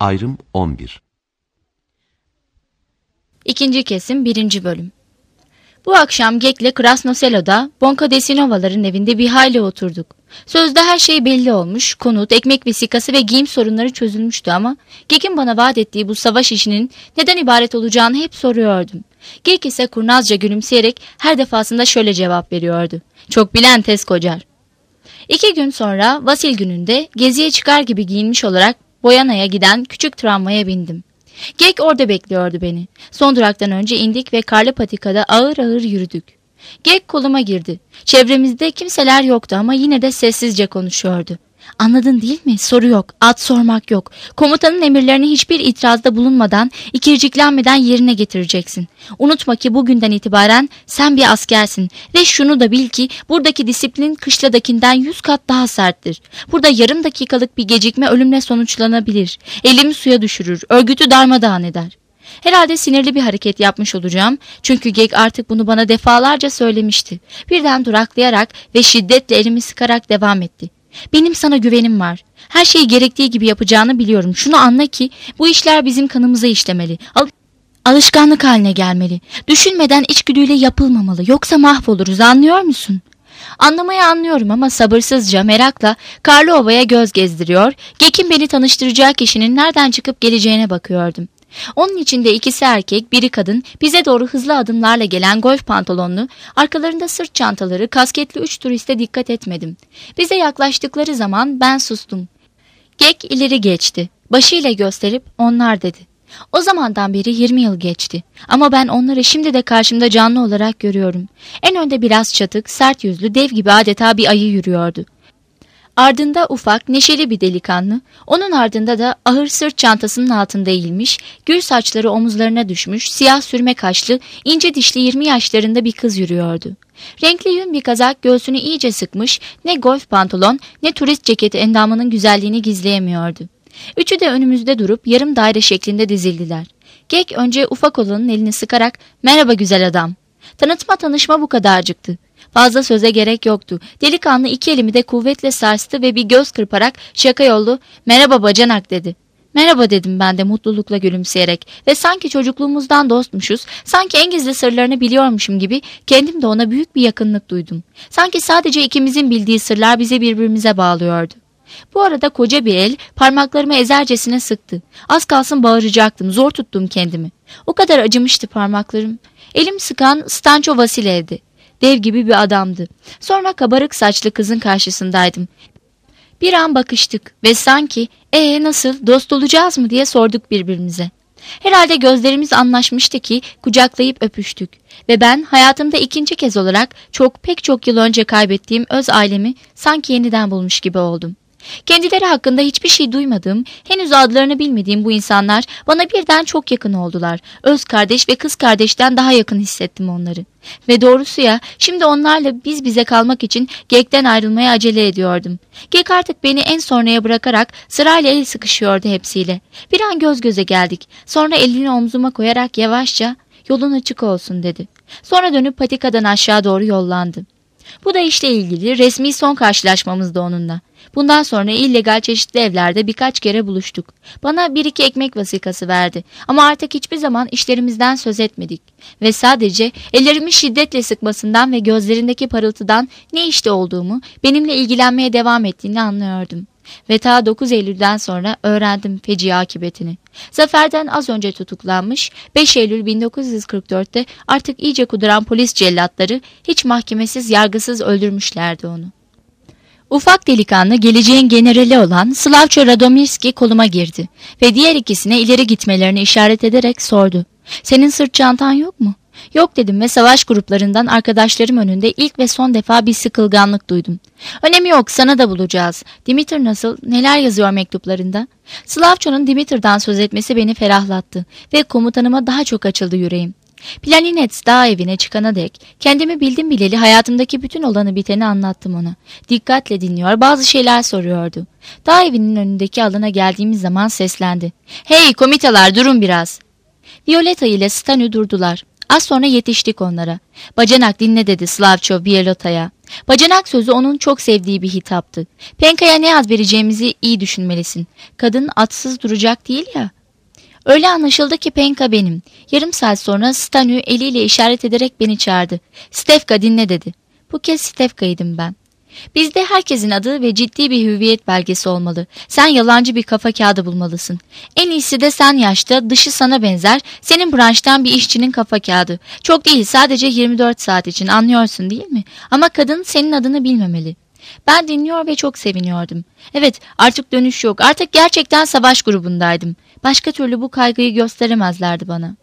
Ayrım 11. İkinci kesim 1. bölüm. Bu akşam Gek'le Krasnoselo'da Bonka Desinovaların evinde bir hayli oturduk. Sözde her şey belli olmuş, konut, ekmek vesikası ve giyim sorunları çözülmüştü ama Gek'in bana vaat ettiği bu savaş işinin neden ibaret olacağını hep soruyordum. Gek ise kurnazca gülümseyerek her defasında şöyle cevap veriyordu: "Çok bilen tez kocar." 2 gün sonra Vasil gününde geziye çıkar gibi giyinmiş olarak Boyana'ya giden küçük tramvaya bindim. Gek orada bekliyordu beni. Son duraktan önce indik ve karlı patikada ağır ağır yürüdük. Gek koluma girdi. Çevremizde kimseler yoktu ama yine de sessizce konuşuyordu. "Anladın değil mi? Soru yok, ad sormak yok. Komutanın emirlerini hiçbir itirazda bulunmadan, ikirciklenmeden yerine getireceksin. Unutma ki bugünden itibaren sen bir askersin ve şunu da bil ki buradaki disiplin kışladakinden 100 kat daha serttir. Burada yarım dakikalık bir gecikme ölümle sonuçlanabilir. Elimi suya düşürür, örgütü darmadağın eder." Herhalde sinirli bir hareket yapmış olacağım. Çünkü Gek artık bunu bana defalarca söylemişti. Birden duraklayarak ve şiddetle elimi sıkarak devam etti. "Benim sana güvenim var. Her şeyi gerektiği gibi yapacağını biliyorum. Şunu anla ki bu işler bizim kanımıza işlemeli. Alışkanlık haline gelmeli. Düşünmeden içgüdüyle yapılmamalı. Yoksa mahvoluruz, anlıyor musun?" Anlamayı anlıyorum ama sabırsızca, merakla Karlova'ya göz gezdiriyor, Gek'in beni tanıştıracağı kişinin nereden çıkıp geleceğine bakıyordum. Onun içinde ikisi erkek, biri kadın, bize doğru hızlı adımlarla gelen golf pantolonlu, arkalarında sırt çantaları, kasketli 3 turiste dikkat etmedim. Bize yaklaştıkları zaman ben sustum. Gek ileri geçti. Başıyla gösterip "Onlar" dedi. O zamandan beri 20 yıl geçti. Ama ben onları şimdi de karşımda canlı olarak görüyorum. En önde biraz çatık, sert yüzlü, dev gibi adeta bir ayı yürüyordu. Ardında ufak, neşeli bir delikanlı, onun ardında da ağır sırt çantasının altında eğilmiş, gür saçları omuzlarına düşmüş, siyah sürme kaşlı, ince dişli 20 yaşlarında bir kız yürüyordu. Renkli yün bir kazak göğsünü iyice sıkmış, ne golf pantolon ne turist ceketi endamının güzelliğini gizleyemiyordu. Üçü de önümüzde durup yarım daire şeklinde dizildiler. Gek önce ufak olanın elini sıkarak "Merhaba güzel adam." Tanışma bu kadarcıktı. Fazla söze gerek yoktu. Delikanlı 2 elimi de kuvvetle sarstı ve bir göz kırparak şaka yollu "Merhaba bacanak" dedi. "Merhaba" dedim ben de mutlulukla gülümseyerek ve sanki çocukluğumuzdan dostmuşuz, sanki en gizli sırlarını biliyormuşum gibi kendim de ona büyük bir yakınlık duydum. Sanki sadece ikimizin bildiği sırlar bizi birbirimize bağlıyordu. Bu arada koca bir el parmaklarımı ezercesine sıktı. Az kalsın bağıracaktım, zor tuttum kendimi. O kadar acımıştı parmaklarım. Elim sıkan Stancho Vasilev'di. Dev gibi bir adamdı. Sonra kabarık saçlı kızın karşısındaydım. Bir an bakıştık ve sanki nasıl, dost olacağız mı diye sorduk birbirimize. Herhalde gözlerimiz anlaşmıştı ki kucaklayıp öpüştük. Ve ben hayatımda 2. kez olarak pek çok yıl önce kaybettiğim öz ailemi sanki yeniden bulmuş gibi oldum. Kendileri hakkında hiçbir şey duymadığım, henüz adlarını bilmediğim bu insanlar bana birden çok yakın oldular. Öz kardeş ve kız kardeşten daha yakın hissettim onları. Ve doğrusu ya, şimdi onlarla biz bize kalmak için Gek'ten ayrılmaya acele ediyordum. Gek artık beni en sonraya bırakarak sırayla el sıkışıyordu hepsiyle. Bir an göz göze geldik. Sonra elini omzuma koyarak yavaşça "Yolun açık olsun" dedi. Sonra dönüp patikadan aşağı doğru yollandı. Bu da işle ilgili resmi son karşılaşmamızdı onunla. Bundan sonra illegal çeşitli evlerde birkaç kere buluştuk. Bana 1-2 ekmek vasikası verdi. Ama artık hiçbir zaman işlerimizden söz etmedik. Ve sadece ellerimi şiddetle sıkmasından ve gözlerindeki parıltıdan ne işte olduğumu, benimle ilgilenmeye devam ettiğini anlıyordum. Ve ta 9 Eylül'den sonra öğrendim feci akıbetini. Zafer'den az önce tutuklanmış, 5 Eylül 1944'te artık iyice kuduran polis cellatları hiç mahkemesiz yargısız öldürmüşlerdi onu. Ufak delikanlı geleceğin generali olan Slavko Radomirski koluma girdi ve diğer ikisine ileri gitmelerini işaret ederek sordu. "Senin sırt çantan yok mu?" "Yok" dedim ve savaş gruplarından arkadaşlarım önünde ilk ve son defa bir sıkılganlık duydum. "Önemi yok, sana da bulacağız. Dimitr nasıl? Neler yazıyor mektuplarında?" Slavko'nun Dimitr'dan söz etmesi beni ferahlattı ve komutanıma daha çok açıldı yüreğim. Planinets dağ evine çıkana dek kendimi bildim bileli hayatımdaki bütün olanı biteni anlattım ona. Dikkatle dinliyor, bazı şeyler soruyordu. Dağ evinin önündeki alana geldiğimiz zaman seslendi. "Hey komitalar, durun biraz." Violeta ile Stanu durdular. Az sonra yetiştik onlara. "Bacanak dinle" dedi Slavko Violeta'ya. Bacanak sözü onun çok sevdiği bir hitaptı. Penka'ya ne ad vereceğimizi iyi düşünmelisin. Kadın atsız duracak değil ya. Öyle anlaşıldı ki Penka benim. Yarım saat sonra Stanü eliyle işaret ederek beni çağırdı. Stefka dinle dedi. Bu kez Stefka'ydım ben. Bizde herkesin adı ve ciddi bir hüviyet belgesi olmalı. Sen yalancı bir kafa kağıdı bulmalısın. En iyisi de sen yaşta, dışı sana benzer, senin branştan bir işçinin kafa kağıdı. Çok değil, sadece 24 saat için, anlıyorsun değil mi? Ama kadın senin adını bilmemeli. Ben dinliyor ve çok seviniyordum. Evet, artık dönüş yok. Artık gerçekten savaş grubundaydım. Başka türlü bu kaygıyı gösteremezlerdi bana.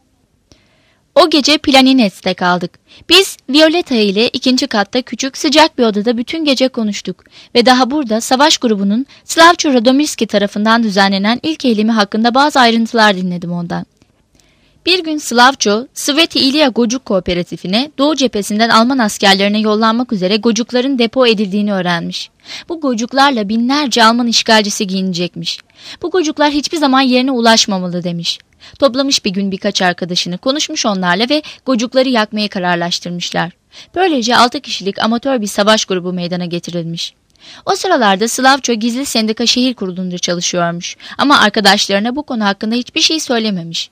O gece Planinets'te kaldık. Biz Violetta ile ikinci katta küçük sıcak bir odada bütün gece konuştuk. Ve daha burada savaş grubunun Slavko Radomirski tarafından düzenlenen ilk eylemi hakkında bazı ayrıntılar dinledim ondan. Bir gün Slavko, Sveti İlya Gocuk Kooperatifine Doğu cephesinden Alman askerlerine yollanmak üzere gocukların depo edildiğini öğrenmiş. Bu gocuklarla binlerce Alman işgalcisi giyinecekmiş. Bu gocuklar hiçbir zaman yerine ulaşmamalı demiş. Toplamış bir gün birkaç arkadaşını, konuşmuş onlarla ve gocukları yakmaya kararlaştırmışlar. Böylece 6 kişilik amatör bir savaş grubu meydana getirilmiş. O sıralarda Slavko gizli sendika şehir kurulunda çalışıyormuş ama arkadaşlarına bu konu hakkında hiçbir şey söylememiş.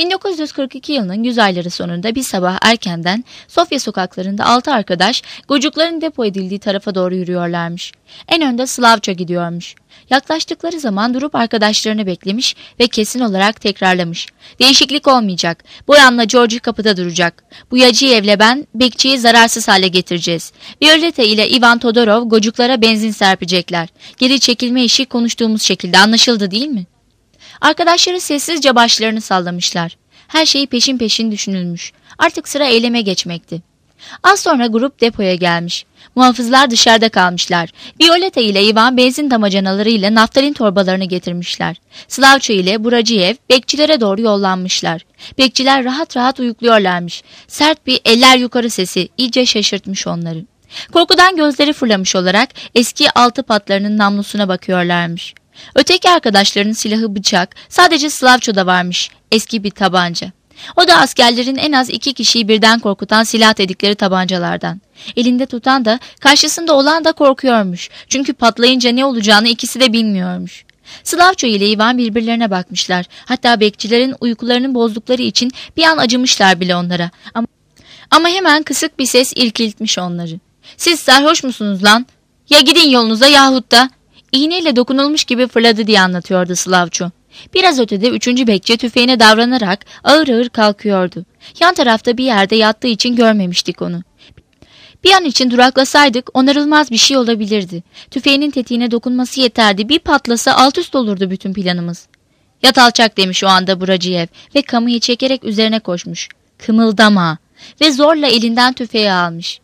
1942 yılının güz ayları sonunda bir sabah erkenden Sofya sokaklarında 6 arkadaş gocukların depo edildiği tarafa doğru yürüyorlarmış. En önde Slavko gidiyormuş. Yaklaştıkları zaman durup arkadaşlarını beklemiş ve kesin olarak tekrarlamış. Değişiklik olmayacak. Boyan'la Georgi kapıda duracak. Buyacıyev'le ben bekçiyi zararsız hale getireceğiz. Violetta ile Ivan Todorov gocuklara benzin serpecekler. Geri çekilme işi konuştuğumuz şekilde, anlaşıldı değil mi? Arkadaşları sessizce başlarını sallamışlar. Her şey peşin peşin düşünülmüş. Artık sıra eyleme geçmekti. Az sonra grup depoya gelmiş. Muhafızlar dışarıda kalmışlar. Violetta ile Ivan benzin damacanalarıyla naftalin torbalarını getirmişler. Slavko ile Buracıyev bekçilere doğru yollanmışlar. Bekçiler rahat rahat uyukluyorlarmış. Sert bir eller yukarı sesi iyice şaşırtmış onları. Korkudan gözleri fırlamış olarak eski altı patlarının namlusuna bakıyorlarmış. Öteki arkadaşlarının silahı bıçak, sadece Slavko'da varmış, eski bir tabanca. O da askerlerin en az 2 kişiyi birden korkutan silah dedikleri tabancalardan. Elinde tutan da karşısında olan da korkuyormuş. Çünkü patlayınca ne olacağını ikisi de bilmiyormuş. Slavko ile Ivan birbirlerine bakmışlar. Hatta bekçilerin uykularını bozdukları için bir an acımışlar bile onlara. Ama hemen kısık bir ses irkiltmiş onları. "Siz sarhoş musunuz lan? Ya gidin yolunuza yahut da..." İğneyle dokunulmuş gibi fırladı diye anlatıyordu Slavko. Biraz ötede 3. bekçi tüfeğine davranarak ağır ağır kalkıyordu. Yan tarafta bir yerde yattığı için görmemiştik onu. Bir an için duraklasaydık onarılmaz bir şey olabilirdi. Tüfeğinin tetiğine dokunması yeterdi. Bir patlasa alt üst olurdu bütün planımız. "Yat alçak," demiş o anda Buracıyev ve kamayı çekerek üzerine koşmuş. "Kımıldama!" ve zorla elinden tüfeği almış.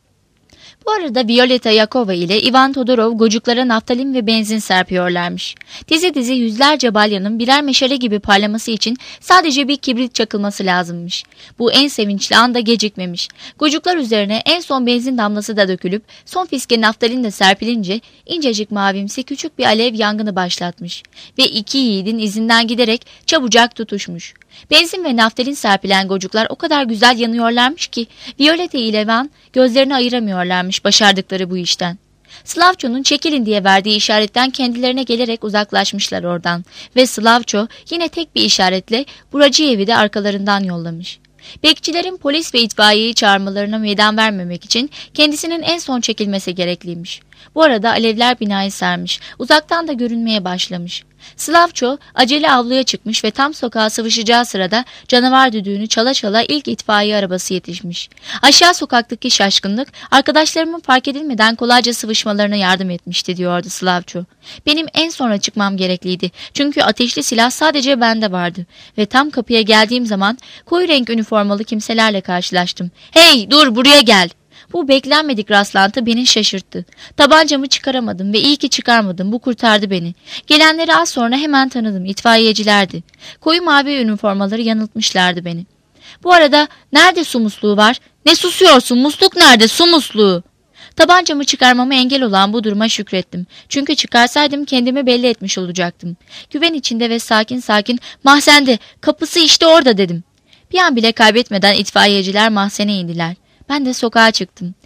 Bu arada Violetta Yakova ile Ivan Todorov gocuklara naftalin ve benzin serpiyorlarmış. Dizi dizi yüzlerce balyanın birer meşale gibi parlaması için sadece bir kibrit çakılması lazımmış. Bu en sevinçli anda gecikmemiş. Gocuklar üzerine en son benzin damlası da dökülüp son fiske naftalin de serpilince incecik mavimsi küçük bir alev yangını başlatmış. Ve 2 yiğidin izinden giderek çabucak tutuşmuş. Benzin ve naftalin serpilen gocuklar o kadar güzel yanıyorlarmış ki Violetta ile Ivan gözlerini ayıramıyorlarmış başardıkları bu işten. Slavko'nun çekilin diye verdiği işaretten kendilerine gelerek uzaklaşmışlar oradan ve Slavko yine tek bir işaretle Buracıyev'i de arkalarından yollamış. Bekçilerin polis ve itfaiyeyi çağırmalarına meydan vermemek için kendisinin en son çekilmesi gerekliymiş. Bu arada alevler binayı sarmış, uzaktan da görünmeye başlamış. Slavko acele avluya çıkmış ve tam sokağa sıvışacağı sırada canavar düdüğünü çala çala ilk itfaiye arabası yetişmiş. Aşağı sokaktaki şaşkınlık arkadaşlarımın fark edilmeden kolayca sıvışmalarına yardım etmişti diyordu Slavko. Benim en sonra çıkmam gerekliydi çünkü ateşli silah sadece bende vardı ve tam kapıya geldiğim zaman koyu renk üniformalı kimselerle karşılaştım. "Hey dur, buraya gel!" Bu beklenmedik rastlantı beni şaşırttı. Tabancamı çıkaramadım ve iyi ki çıkarmadım. Bu kurtardı beni. Gelenleri az sonra hemen tanıdım. İtfaiyecilerdi. Koyu mavi üniformaları yanıltmışlardı beni. Bu arada nerede su musluğu var? "Ne susuyorsun? Musluk nerede? Su musluğu!" Tabancamı çıkarmama engel olan bu duruma şükrettim. Çünkü çıkarsaydım kendimi belli etmiş olacaktım. Güven içinde ve sakin sakin "Mahzende, kapısı işte orada," dedim. Bir an bile kaybetmeden itfaiyeciler mahzene indiler. Ben de sokağa çıktım.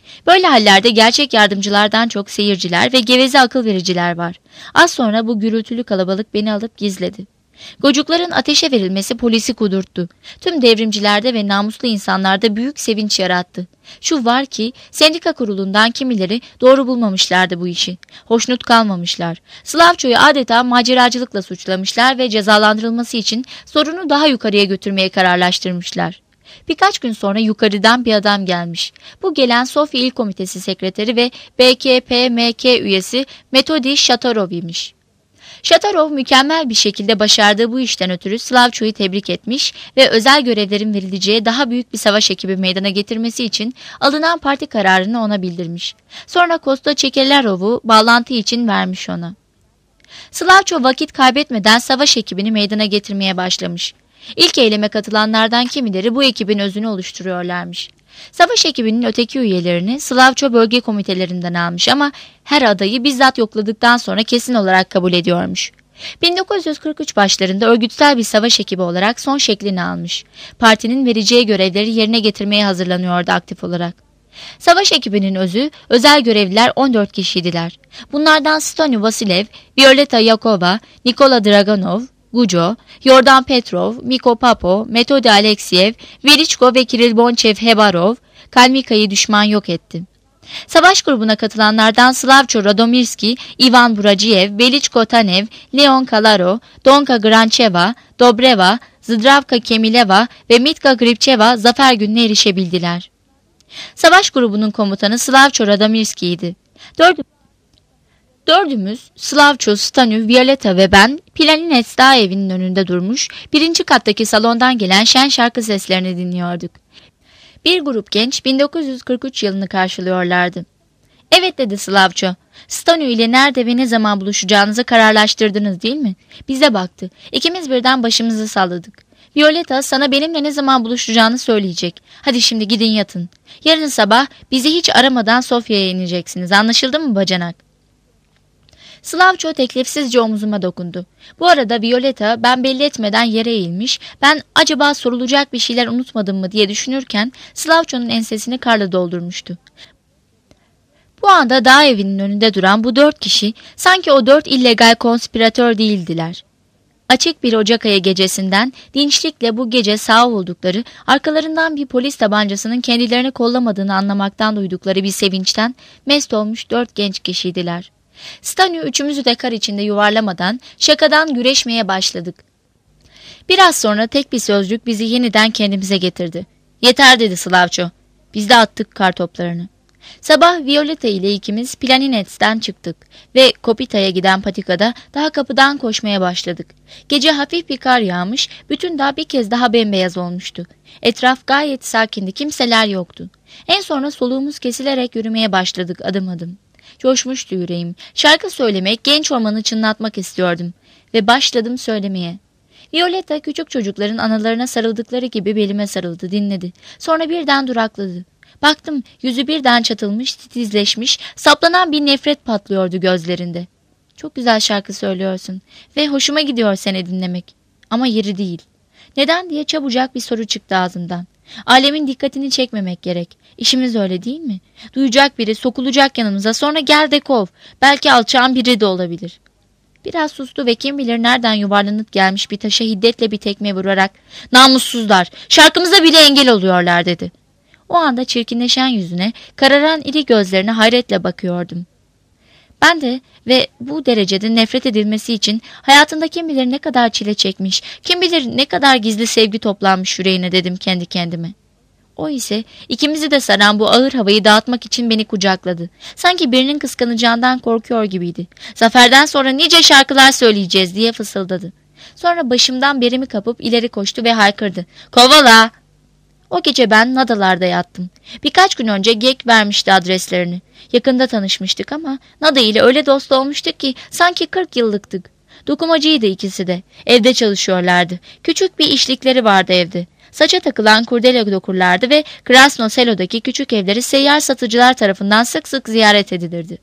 Böyle hallerde gerçek yardımcılardan çok seyirciler ve geveze akıl vericiler var. Az sonra bu gürültülü kalabalık beni alıp gizledi. Gocukların ateşe verilmesi polisi kudurttu. Tüm devrimcilerde ve namuslu insanlarda büyük sevinç yarattı. Şu var ki sendika kurulundan kimileri doğru bulmamışlardı bu işi. Hoşnut kalmamışlar. Slavço'yu adeta maceracılıkla suçlamışlar ve cezalandırılması için sorunu daha yukarıya götürmeye kararlaştırmışlar. Birkaç gün sonra yukarıdan bir adam gelmiş. Bu gelen Sofya İl Komitesi Sekreteri ve BKPMK üyesi Metodi Shatarov imiş. Shatarov mükemmel bir şekilde başardığı bu işten ötürü Slavço'yu tebrik etmiş ve özel görevlerin verileceği daha büyük bir savaş ekibi meydana getirmesi için alınan parti kararını ona bildirmiş. Sonra Kosta Çekelerov'u bağlantı için vermiş ona. Slavço vakit kaybetmeden savaş ekibini meydana getirmeye başlamış. İlk eyleme katılanlardan kimileri bu ekibin özünü oluşturuyorlarmış. Savaş ekibinin öteki üyelerini Slavço bölge komitelerinden almış ama her adayı bizzat yokladıktan sonra kesin olarak kabul ediyormuş. 1943 başlarında örgütsel bir savaş ekibi olarak son şeklini almış. Partinin vereceği görevleri yerine getirmeye hazırlanıyordu aktif olarak. Savaş ekibinin özü, özel görevliler 14 kişiydiler. Bunlardan Stony Vasilev, Violeta Yakova, Nikola Draganov, Gujo, Yordan Petrov, Miko Papo, Metodi Alexiev, Velichko ve Kiril Bonchev Hebarov, Kalmika'yı düşman yok etti. Savaş grubuna katılanlardan Slavço Radomirski, Ivan Buraciev, Velichko Tanev, Leon Kalaro, Donka Grancheva, Dobreva, Zdravka Kemileva ve Mitka Gripcheva zafer gününe erişebildiler. Savaş grubunun komutanı Slavço Radomirski'ydi. Dördümüz, Slavço, Stanü, Violeta ve ben Planinets Dağ evinin önünde durmuş, birinci kattaki salondan gelen şen şarkı seslerini dinliyorduk. Bir grup genç 1943 yılını karşılıyorlardı. Evet dedi Slavço, Stanü ile nerede ve ne zaman buluşacağınızı kararlaştırdınız değil mi? Bize baktı. İkimiz birden başımızı salladık. Violeta sana benimle ne zaman buluşacağını söyleyecek. Hadi şimdi gidin yatın. Yarın sabah bizi hiç aramadan Sofya'ya ineceksiniz. Anlaşıldı mı bacanak? Slavço teklifsizce omzuma dokundu. Bu arada Violeta ben belli etmeden yere eğilmiş, ben acaba sorulacak bir şeyler unutmadım mı diye düşünürken Slavço'nun ensesini karla doldurmuştu. Bu anda dağ evinin önünde duran bu 4 kişi sanki o 4 illegal konspiratör değildiler. Açık bir Ocak ayı gecesinden dinçlikle bu gece sağ oldukları, arkalarından bir polis tabancasının kendilerini kollamadığını anlamaktan duydukları bir sevinçten mest olmuş 4 genç kişiydiler. Stanü üçümüzü de kar içinde yuvarlamadan şakadan güreşmeye başladık. Biraz sonra tek bir sözcük bizi yeniden kendimize getirdi. Yeter dedi Slavço. Biz de attık kar toplarını. Sabah Violeta ile ikimiz Planinets'ten çıktık ve Kopita'ya giden patikada daha kapıdan koşmaya başladık. Gece hafif bir kar yağmış, bütün dağ bir kez daha bembeyaz olmuştu. Etraf gayet sakindi, kimseler yoktu. En sonra soluğumuz kesilerek yürümeye başladık adım adım. Coşmuştu yüreğim. Şarkı söylemek, genç ormanı çınlatmak istiyordum. Ve başladım söylemeye. Violeta küçük çocukların analarına sarıldıkları gibi belime sarıldı, dinledi. Sonra birden durakladı. Baktım yüzü birden çatılmış, titizleşmiş, saplanan bir nefret patlıyordu gözlerinde. Çok güzel şarkı söylüyorsun ve hoşuma gidiyor seni dinlemek. Ama yeri değil. Neden diye çabucak bir soru çıktı ağzımdan. Alemin dikkatini çekmemek gerek. İşimiz öyle değil mi? Duyacak biri sokulacak yanımıza, sonra gel de kov. Belki alçağın biri de olabilir. Biraz sustu ve kim bilir nereden yuvarlanıp gelmiş bir taşa hiddetle bir tekme vurarak "Namussuzlar, şarkımıza bile engel oluyorlar" dedi. O anda çirkinleşen yüzüne, kararan iri gözlerine hayretle bakıyordum. Ben de ve bu derecede nefret edilmesi için hayatında kim bilir ne kadar çile çekmiş, kim bilir ne kadar gizli sevgi toplanmış yüreğine dedim kendi kendime. O ise ikimizi de saran bu ağır havayı dağıtmak için beni kucakladı. Sanki birinin kıskanacağından korkuyor gibiydi. Zaferden sonra nice şarkılar söyleyeceğiz diye fısıldadı. Sonra başımdan berimi kapıp ileri koştu ve haykırdı. Kovala! O gece ben Nadalar'da yattım. Birkaç gün önce Gek vermişti adreslerini. Yakında tanışmıştık ama Nada ile öyle dost olmuştuk ki sanki 40 yıllıktık. Dokumacıydı ikisi de. Evde çalışıyorlardı. Küçük bir işlikleri vardı evde. Saça takılan kurdele dokurlardı ve Krasnosel'deki küçük evleri seyyar satıcılar tarafından sık sık ziyaret edilirdi.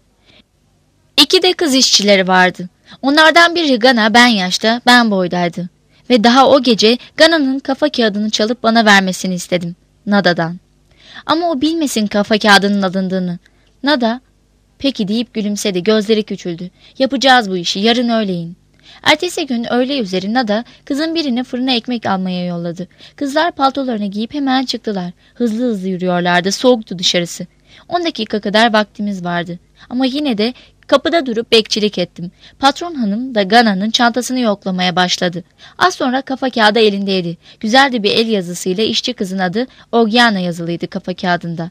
2 de kız işçileri vardı. Onlardan biri Gana, ben yaşta, ben boydaydı. Ve daha o gece Gana'nın kafa kağıdını çalıp bana vermesini istedim. Nada'dan. Ama o bilmesin kafa kağıdının alındığını. Nada, peki deyip gülümsedi, gözleri küçüldü. Yapacağız bu işi, yarın öğleyin. Ertesi gün öğle üzeri Nada kızın birini fırına ekmek almaya yolladı. Kızlar paltolarını giyip hemen çıktılar. Hızlı hızlı yürüyorlardı, soğuktu dışarısı. 10 dakika kadar vaktimiz vardı. Ama yine de kapıda durup bekçilik ettim. Patron hanım da Gana'nın çantasını yoklamaya başladı. Az sonra kafa kağıdı elindeydi. Güzel de bir el yazısıyla işçi kızın adı Ogiana yazılıydı kafa kağıdında.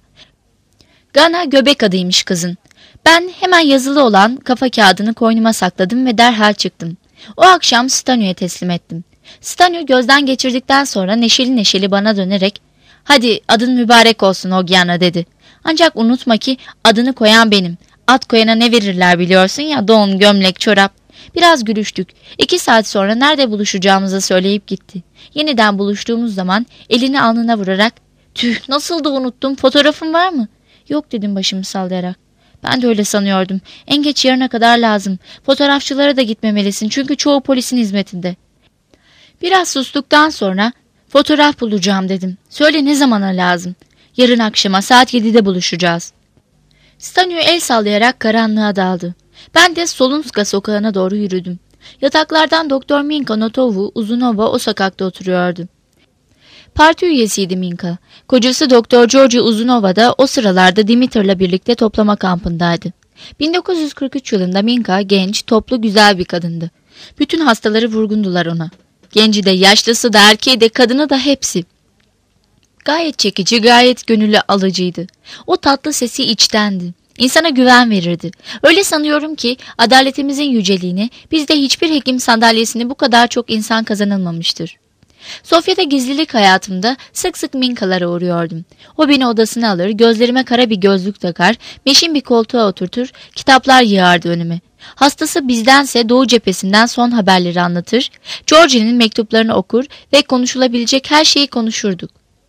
Gana göbek adıymış kızın. Ben hemen yazılı olan kafa kağıdını koynuma sakladım ve derhal çıktım. O akşam Stanio'ya teslim ettim. Stanio gözden geçirdikten sonra neşeli neşeli bana dönerek "Hadi adın mübarek olsun Ogiana" dedi. "Ancak unutma ki adını koyan benim. Ad koyana ne verirler biliyorsun ya, don, gömlek, çorap." Biraz gülüştük. 2 saat sonra nerede buluşacağımızı söyleyip gitti. Yeniden buluştuğumuz zaman elini alnına vurarak "Tüh, nasıl da unuttum, fotoğrafın var mı?" "Yok" dedim başımı sallayarak. "Ben de öyle sanıyordum. En geç yarına kadar lazım. Fotoğrafçılara da gitmemelisin çünkü çoğu polisin hizmetinde." Biraz sustuktan sonra "Fotoğraf bulacağım" dedim. "Söyle ne zamana lazım?" "Yarın akşama saat 7'de buluşacağız." Stanio el sallayarak karanlığa daldı. Ben de Solunska sokağına doğru yürüdüm. Yataklardan Doktor Minka Notovu Uzunova o sokakta oturuyordu. Parti üyesiydi Minka. Kocası Doktor Georgi Uzunova da o sıralarda Dimitr'la birlikte toplama kampındaydı. 1943 yılında Minka genç, toplu, güzel bir kadındı. Bütün hastaları vurgundular ona. Genci de, yaşlısı da, erkeği de, kadını da hepsi. Gayet çekici, gayet gönüllü alıcıydı. O tatlı sesi içtendi. İnsana güven verirdi. Öyle sanıyorum ki adaletimizin yüceliğini, bizde hiçbir hekim sandalyesini bu kadar çok insan kazanılmamıştır. Sofya'da gizlilik hayatımda sık sık Minkalara uğruyordum. O beni odasına alır, gözlerime kara bir gözlük takar, meşin bir koltuğa oturtur, kitaplar yığardı önüme. Hastası bizdense Doğu cephesinden son haberleri anlatır, Georgie'nin mektuplarını okur ve konuşulabilecek her şeyi konuşurduk.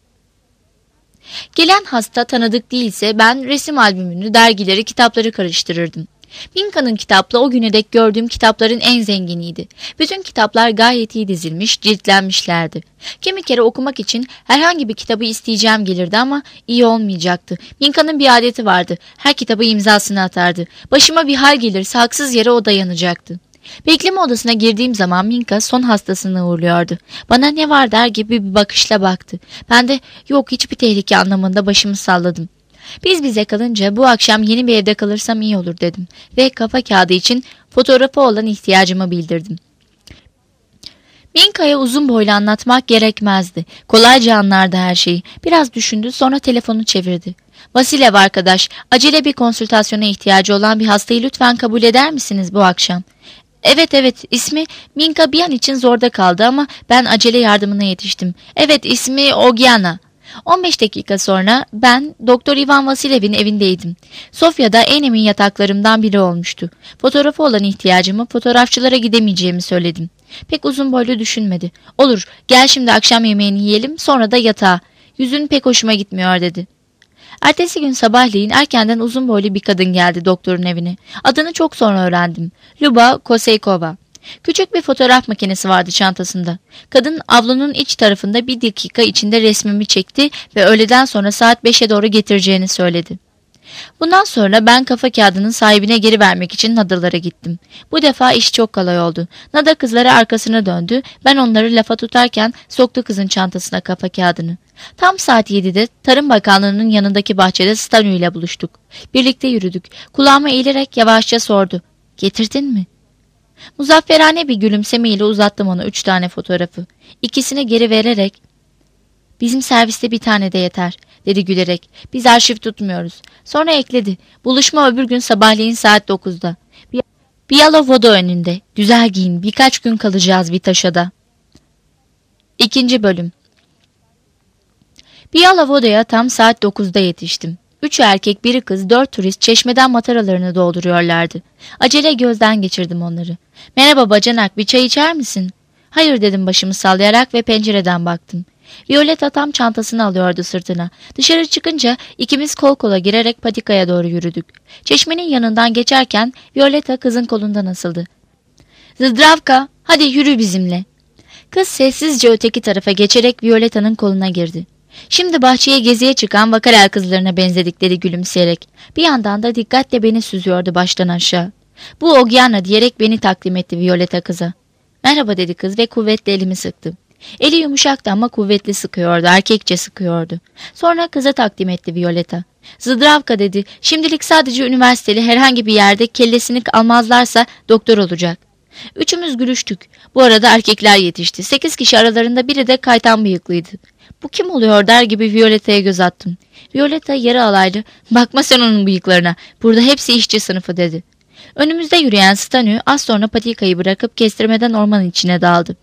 Gelen hasta tanıdık değilse ben resim albümünü, dergileri, kitapları karıştırırdım. Minka'nın kitapla o güne dek gördüğüm kitapların en zenginiydi. Bütün kitaplar gayet iyi dizilmiş, ciltlenmişlerdi. Kimi kere okumak için herhangi bir kitabı isteyeceğim gelirdi ama iyi olmayacaktı. Minka'nın bir adeti vardı. Her kitabı imzasını atardı. Başıma bir hal gelirse haksız yere o dayanacaktı. Bekleme odasına girdiğim zaman Minka son hastasını uğurluyordu. Bana ne var der gibi bir bakışla baktı. Ben de yok hiçbir tehlike anlamında başımı salladım. Biz bize kalınca bu akşam yeni bir evde kalırsam iyi olur dedim ve kafa kağıdı için fotoğrafı olan ihtiyacımı bildirdim. Minka'ya uzun boylu anlatmak gerekmezdi. Kolayca anlardı her şeyi. Biraz düşündü, sonra telefonu çevirdi. "Vasilev arkadaş, acele bir konsültasyona ihtiyacı olan bir hastayı lütfen kabul eder misiniz bu akşam?" Evet, ismi Minka bir an için zorda kaldı ama ben acele yardımına yetiştim. Evet, ismi Ogiana. 15 dakika sonra ben Doktor Ivan Vasilev'in evindeydim. Sofya'da en emin yataklarımdan biri olmuştu. Fotoğrafı olan ihtiyacımı, fotoğrafçılara gidemeyeceğimi söyledim. Pek uzun boylu düşünmedi. "Olur, gel şimdi akşam yemeğini yiyelim, sonra da yatağa. Yüzün pek hoşuma gitmiyor" dedi. Ertesi gün sabahleyin erkenden uzun boylu bir kadın geldi doktorun evine. Adını çok sonra öğrendim. Luba Koseykova. Küçük bir fotoğraf makinesi vardı çantasında. Kadın avlunun iç tarafında 1 dakika içinde resmimi çekti ve öğleden sonra saat 5'e doğru getireceğini söyledi. Bundan sonra ben kafa kağıdının sahibine geri vermek için Nadalara gittim. Bu defa iş çok kolay oldu. Nada kızlara arkasına döndü. Ben onları lafa tutarken soktu kızın çantasına kafa kağıdını. Tam saat 7'de Tarım Bakanlığı'nın yanındaki bahçede Stanley ile buluştuk. Birlikte yürüdük. Kulağıma eğilerek yavaşça sordu. "Getirdin mi?" Muzafferane bir gülümsemeyle uzattım ona 3 tane fotoğrafı. İkisini geri vererek "Bizim serviste bir tane de yeter" dedi gülerek. "Biz arşiv tutmuyoruz." Sonra ekledi. "Buluşma öbür gün sabahleyin saat 9'da. Biyalovoda önünde. Güzel giyin, birkaç gün kalacağız Vitaşa'da." 2. Bölüm. Biyalovoda'ya tam saat 9'da yetiştim. 3 erkek, 1 kız, 4 turist çeşmeden mataralarını dolduruyorlardı. Acele gözden geçirdim onları. "Merhaba bacanak, bir çay içer misin?" "Hayır" dedim başımı sallayarak ve pencereden baktım. Violeta tam çantasını alıyordu sırtına. Dışarı çıkınca ikimiz kol kola girerek patikaya doğru yürüdük. Çeşmenin yanından geçerken Violeta kızın kolundan asıldı. "Zdravka, hadi yürü bizimle." Kız sessizce öteki tarafa geçerek Violeta'nın koluna girdi. Şimdi bahçeye geziye çıkan vakarel kızlarına benzedik dedi gülümseyerek. Bir yandan da dikkatle beni süzüyordu baştan aşağı. Bu Ogiana diyerek beni takdim etti Violeta kıza. Merhaba dedi kız ve kuvvetle elimi sıktı. Eli yumuşaktı ama kuvvetli sıkıyordu, erkekçe sıkıyordu. Sonra kıza takdim etti Violeta. Zdravka dedi, şimdilik sadece üniversiteli herhangi bir yerde kellesini almazlarsa doktor olacak. Üçümüz gülüştük. Bu arada erkekler yetişti. 8 kişi aralarında biri de kaytan bıyıklıydı. Bu kim oluyor der gibi Violeta'ya göz attım. Violeta yarı alaylı, bakma sen onun bıyıklarına, burada hepsi işçi sınıfı dedi. Önümüzde yürüyen Stanü az sonra patikayı bırakıp kestirmeden ormanın içine daldı.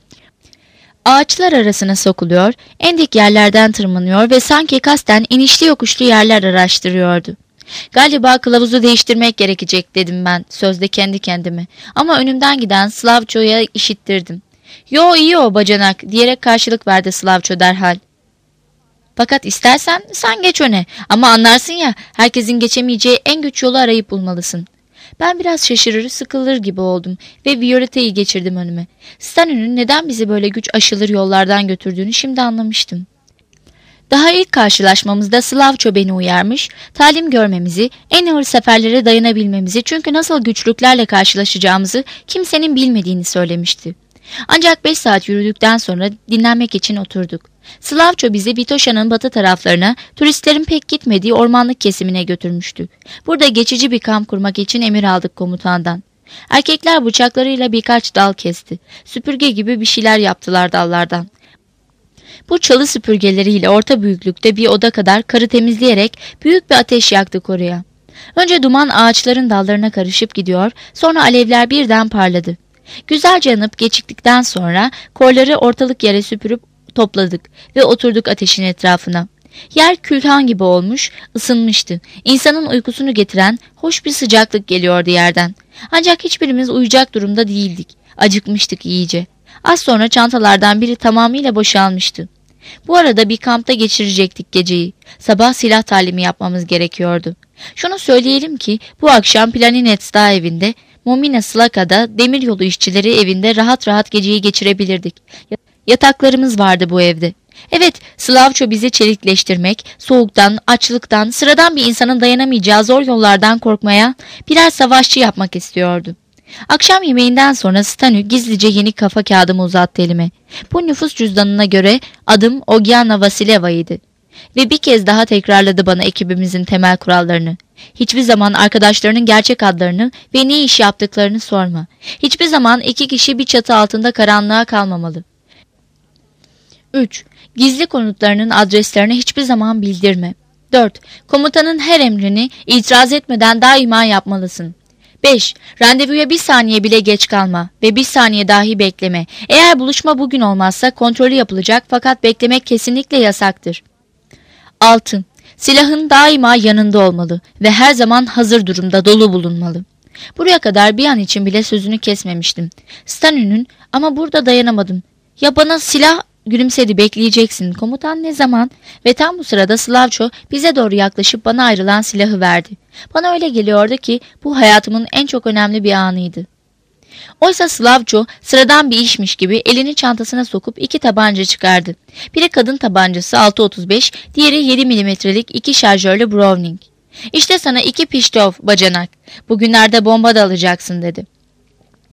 Ağaçlar arasına sokuluyor, en dik yerlerden tırmanıyor ve sanki kasten inişli yokuşlu yerler araştırıyordu. Galiba kılavuzu değiştirmek gerekecek dedim ben sözde kendi kendime. Ama önümden giden Slavço'ya işittirdim. Yo iyi o bacanak diyerek karşılık verdi Slavço derhal. Fakat istersen sen geç öne ama anlarsın ya herkesin geçemeyeceği en güç yolu arayıp bulmalısın. Ben biraz şaşırır, sıkılır gibi oldum ve Violeta'yı geçirdim önüme. Stanley'nin neden bizi böyle güç aşılır yollardan götürdüğünü şimdi anlamıştım. Daha ilk karşılaşmamızda Slavço beni uyarmış, talim görmemizi, en ağır seferlere dayanabilmemizi çünkü nasıl güçlüklerle karşılaşacağımızı kimsenin bilmediğini söylemişti. Ancak 5 saat yürüdükten sonra dinlenmek için oturduk. Slavço bizi Vitoşa'nın batı taraflarına, turistlerin pek gitmediği ormanlık kesimine götürmüştü. Burada geçici bir kamp kurmak için emir aldık komutandan. Erkekler bıçaklarıyla birkaç dal kesti. Süpürge gibi bir şeyler yaptılar dallardan. Bu çalı süpürgeleriyle orta büyüklükte bir oda kadar karı temizleyerek büyük bir ateş yaktık oraya. Önce duman ağaçların dallarına karışıp gidiyor, sonra alevler birden parladı. Güzelce yanıp geçtikten sonra korları ortalık yere süpürüp topladık ve oturduk ateşin etrafına. Yer külhan gibi olmuş, ısınmıştı. İnsanın uykusunu getiren hoş bir sıcaklık geliyordu yerden. Ancak hiçbirimiz uyuyacak durumda değildik. Acıkmıştık iyice. Az sonra çantalardan biri tamamıyla boşalmıştı. Bu arada bir kampta geçirecektik geceyi. Sabah silah talimi yapmamız gerekiyordu. Şunu söyleyelim ki bu akşam Planinets Dağ evinde, Momina Slaka'da demiryolu işçileri evinde rahat rahat geceyi geçirebilirdik. Yataklarımız vardı bu evde. Evet, Slavço bizi çelikleştirmek, soğuktan, açlıktan, sıradan bir insanın dayanamayacağı zor yollardan korkmaya, birer savaşçı yapmak istiyordu. Akşam yemeğinden sonra Stanü gizlice yeni kafa kağıdımı uzattı elime. Bu nüfus cüzdanına göre adım Ogiana Vasileva'ydı. Ve bir kez daha tekrarladı bana ekibimizin temel kurallarını. Hiçbir zaman arkadaşlarının gerçek adlarını ve ne iş yaptıklarını sorma. Hiçbir zaman 2 kişi bir çatı altında karanlığa kalmamalı. 3. Gizli konutlarının adreslerini hiçbir zaman bildirme. 4. Komutanın her emrini itiraz etmeden daima yapmalısın. 5. Randevuya 1 saniye bile geç kalma ve 1 saniye dahi bekleme. Eğer buluşma bugün olmazsa kontrolü yapılacak fakat beklemek kesinlikle yasaktır. 6. Silahın daima yanında olmalı ve her zaman hazır durumda dolu bulunmalı. Buraya kadar bir an için bile sözünü kesmemiştim. Stanü'nün ama burada dayanamadım. Ya bana silah gülümsedi bekleyeceksin. Komutan ne zaman? Ve tam bu sırada Slavço bize doğru yaklaşıp bana ayrılan silahı verdi. Bana öyle geliyordu ki bu hayatımın en çok önemli bir anıydı. Oysa Slavço sıradan bir işmiş gibi elini çantasına sokup 2 tabanca çıkardı. Biri kadın tabancası 6.35, diğeri 7 milimetrelik 2 şarjörlü Browning. İşte sana 2 piştov bacanak. Bugünlerde bomba da alacaksın dedi.